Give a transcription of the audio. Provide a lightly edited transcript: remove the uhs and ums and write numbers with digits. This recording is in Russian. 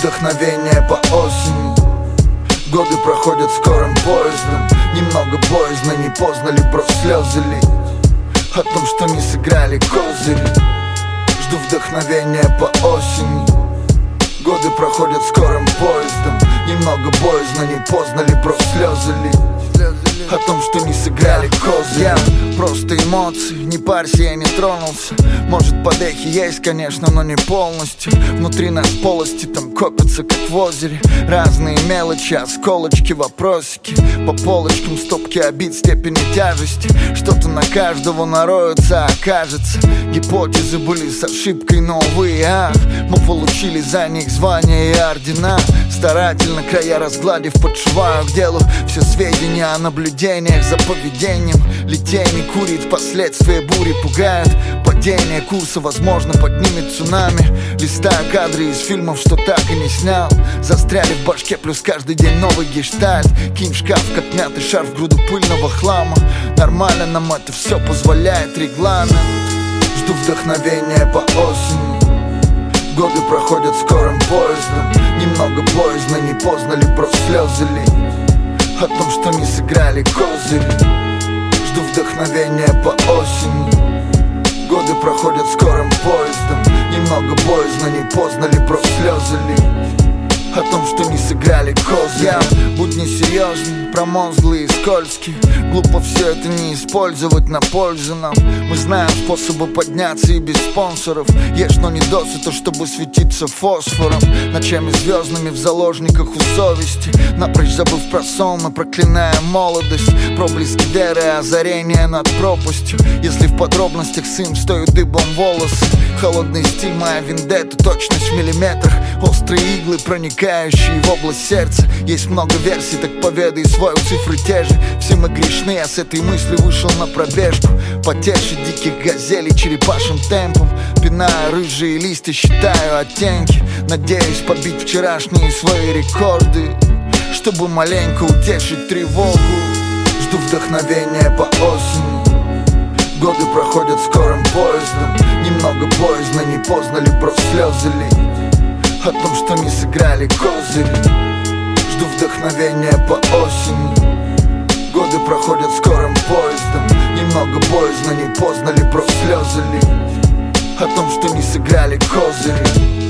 вдохновения по осени. Годы проходят скорым поездом. Немного боязно, не поздно ли брось слезы лить о том, что не сыграли козыри. Жду вдохновения по осени. Годы проходят скорым поездом. Немного боязно, не поздно ли брось слезы лить о том, что не сыграли козыри. Я просто эмоции, не парься, я не тронулся. Может, подехи есть, конечно, но не полностью. Внутри нас полости там копятся, как в озере. Разные мелочи, осколочки, вопросики. По полочкам стопки обид степени тяжести. Что-то на каждого нароется, окажется. Гипотезы были с ошибкой, но увы и ах. Мы получили за них звания и ордена. Старательно края разгладив, подшиваю к делу все сведения о наблюдениях за поведением. Литейный курит, последствия бури пугают. Падение курса, возможно, поднимет цунами. Листаю кадры из фильмов, что так и не снял. Застряли в башке, плюс каждый день новый гештальт. Кинь в шкаф, как мятый шарф, в груду пыльного хлама. Нормально нам это все позволяет регламент. Жду вдохновения по осени. Годы проходят скорым поездом. Немного боязно, не поздно ли брось слезы лить о том, что не сыграли козыри. Жду вдохновения по осени. Годы проходят скорым поездом. Немного боязно, не поздно ли брось слезы лить о том, что не сыграли козыри. Я будни серьезный, промозглый и скользкий. Глупо все это не использовать на пользу нам. Мы знаем способы подняться и без спонсоров. Ешь, но не досыта, чтобы светиться фосфором. Ночами звездными в заложниках у совести. Напрочь забыв про сон, мы проклинаем молодость. Проблески веры, озарение над пропастью. Если в подробностях сын стоит дыбом волосы. Холодный стиль, моя вендетта, точность в миллиметрах. Острые иглы, проникающие в область сердца. Есть много версий, так поведай свою, цифры те же. Все мы грешны, я с этой мысли вышел на пробежку. Потешить диких газелей черепашим темпом. Пиная рыжие листья, считаю оттенки. Надеюсь побить вчерашние свои рекорды, чтобы маленько утешить тревогу. Жду вдохновения по осени. Годы проходят скорым поездом. Немного боязно, не поздно ли брось слезы лить о том, что не сыграли козыри. Жду вдохновения по осени. Годы проходят скорым поездом. Немного боязно, не поздно ли брось слезы лить о том, что не сыграли козыри.